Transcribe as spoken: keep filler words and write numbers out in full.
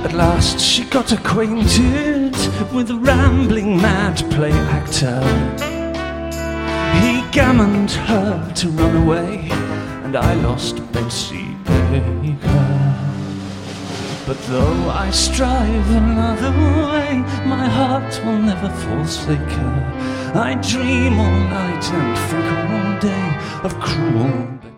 At last she got acquainted with a rambling mad play actor. He gammoned her to run away, and I lost Betsy Baker. But though I strive another way, my heart will never forsake her. I dream all night and think all day of cruel Betsy.